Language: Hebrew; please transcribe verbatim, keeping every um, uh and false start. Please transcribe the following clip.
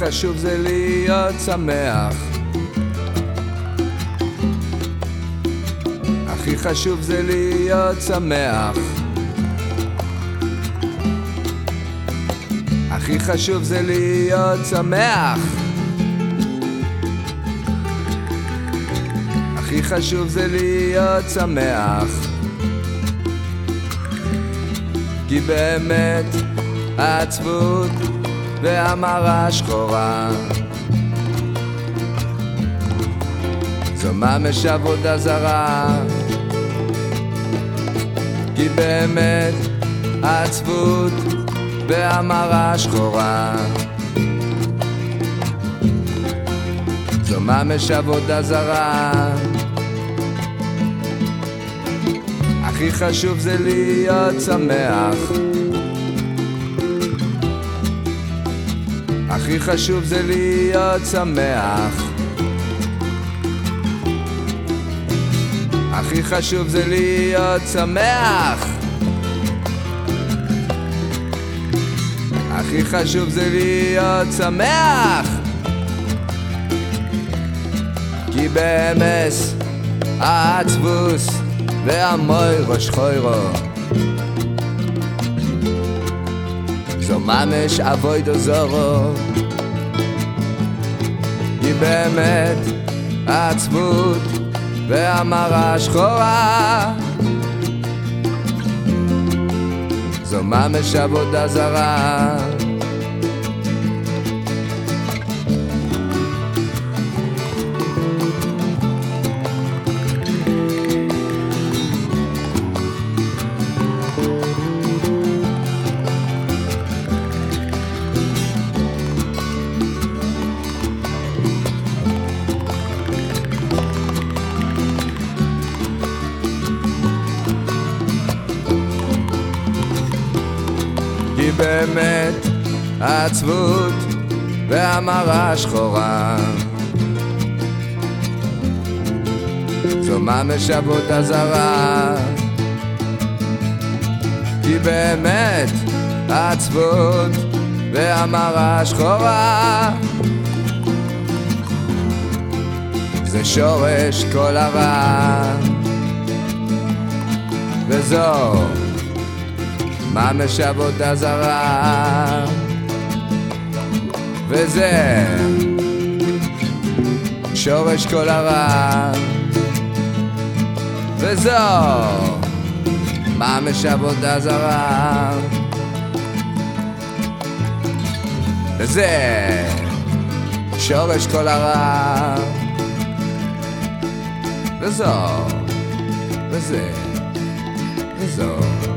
חשוב זה להיות שמח, הכי חשוב זה להיות שמח, הכי חשוב זה להיות שמח, הכי חשוב זה להיות שמח, כי באמת העצבות והמרה שחורה זו ממש עבודה זרה, כי באמת העצבות והמרה שחורה זו ממש עבודה זרה. הכי חשוב זה להיות שמח, הכי חשוב זה להיות שמח, הכי חשוב זה להיות שמח, הכי חשוב זה להיות שמח, כי באמס העצבוס והמוירו שחוירו זו ממש עבודה זרה, כי באמת העצבות והמרה שחורה זו ממש עבודה זרה. כי באמת העצבות והמרה שחורה זו ממש עבודה זרה, כי באמת העצבות והמרה שחורה זה שורש כל הרע, וזו ממש עבודה זרה, וזה שורש כל הרע, וזו ממש עבודה זרה, וזה שורש כל הרע, וזו וזה וזו